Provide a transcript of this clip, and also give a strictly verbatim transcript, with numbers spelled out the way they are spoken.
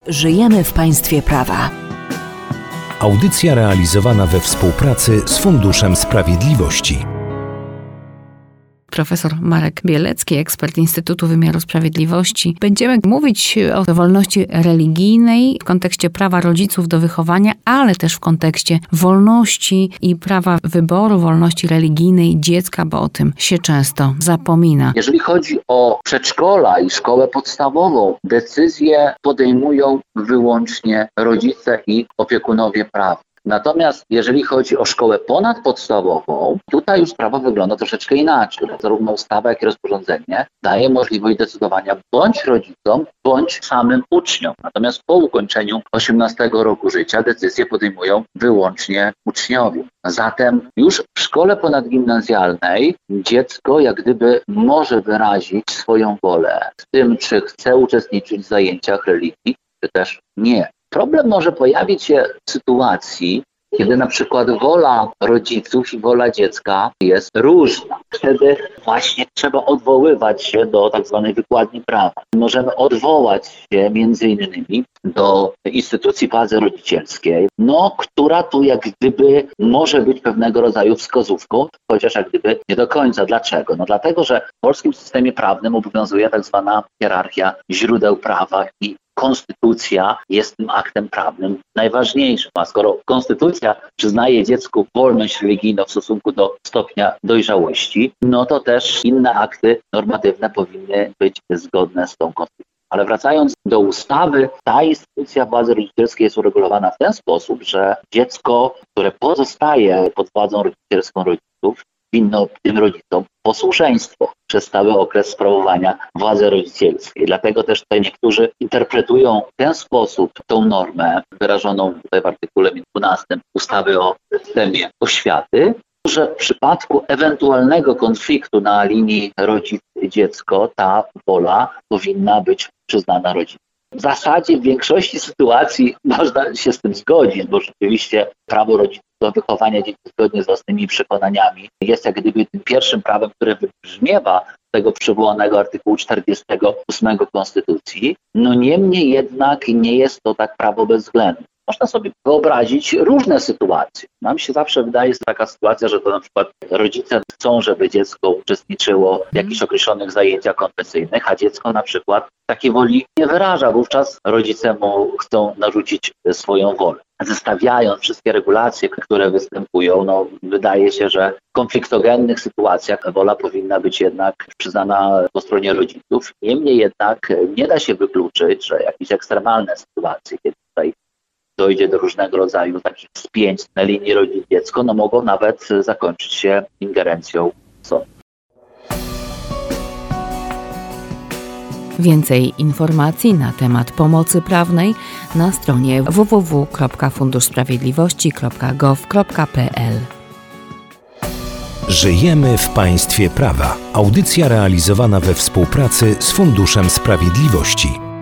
Żyjemy w państwie prawa. Audycja realizowana we współpracy z Funduszem Sprawiedliwości. Profesor Marek Bielecki, ekspert Instytutu Wymiaru Sprawiedliwości. Będziemy mówić o wolności religijnej w kontekście prawa rodziców do wychowania, ale też w kontekście wolności i prawa wyboru, wolności religijnej dziecka, bo o tym się często zapomina. Jeżeli chodzi o przedszkola i szkołę podstawową, decyzje podejmują wyłącznie rodzice i opiekunowie prawni. Natomiast jeżeli chodzi o szkołę ponadpodstawową, tutaj już sprawa wygląda troszeczkę inaczej. Zarówno ustawa, jak i rozporządzenie daje możliwość decydowania bądź rodzicom, bądź samym uczniom. Natomiast po ukończeniu osiemnastego roku życia decyzje podejmują wyłącznie uczniowie. Zatem już w szkole ponadgimnazjalnej dziecko jak gdyby może wyrazić swoją wolę z tym, czy chce uczestniczyć w zajęciach religii, czy też nie. Problem może pojawić się w sytuacji, kiedy na przykład wola rodziców i wola dziecka jest różna. Wtedy właśnie trzeba odwoływać się do tak zwanej wykładni prawa. Możemy odwołać się między innymi do instytucji władzy rodzicielskiej, no, która tu jak gdyby może być pewnego rodzaju wskazówką, chociaż jak gdyby nie do końca. Dlaczego? No dlatego, że w polskim systemie prawnym obowiązuje tak zwana hierarchia źródeł prawa i konstytucja jest tym aktem prawnym najważniejszym. A skoro konstytucja przyznaje dziecku wolność religijną w stosunku do stopnia dojrzałości, no to też inne akty normatywne powinny być zgodne z tą konstytucją. Ale wracając do ustawy, ta instytucja władzy rodzicielskiej jest uregulowana w ten sposób, że dziecko, które pozostaje pod władzą rodzicielską rodziców, winno tym rodzicom posłuszeństwo przez stały okres sprawowania władzy rodzicielskiej. Dlatego też tutaj niektórzy interpretują w ten sposób tą normę wyrażoną tutaj w artykule dwunastym ustawy o systemie oświaty, że w przypadku ewentualnego konfliktu na linii rodzic-dziecko ta wola powinna być przyznana rodzicom. W zasadzie w większości sytuacji można się z tym zgodzić, bo rzeczywiście prawo rodziców do wychowania dzieci zgodnie z własnymi przekonaniami jest jak gdyby tym pierwszym prawem, które wybrzmiewa z tego przywołanego artykułu czterdziestego ósmego Konstytucji. No niemniej jednak nie jest to tak prawo bezwzględne. Można sobie wyobrazić różne sytuacje. Nam się zawsze wydaje, że taka sytuacja, że to na przykład rodzice chcą, żeby dziecko uczestniczyło w jakichś określonych zajęciach konfesyjnych, a dziecko na przykład takiej woli nie wyraża. Wówczas rodzice mu chcą narzucić swoją wolę. Zestawiając wszystkie regulacje, które występują, no wydaje się, że w konfliktogennych sytuacjach wola powinna być jednak przyznana po stronie rodziców. Niemniej jednak nie da się wykluczyć, że jakieś ekstremalne sytuacje, kiedy tutaj dojdzie do różnego rodzaju takich spięć na linii rodzic-dziecko, no mogą nawet zakończyć się ingerencją sądu. Więcej informacji na temat pomocy prawnej na stronie w w w kropka fundusz sprawiedliwości kropka gov kropka p l. Żyjemy w państwie prawa. Audycja realizowana we współpracy z Funduszem Sprawiedliwości.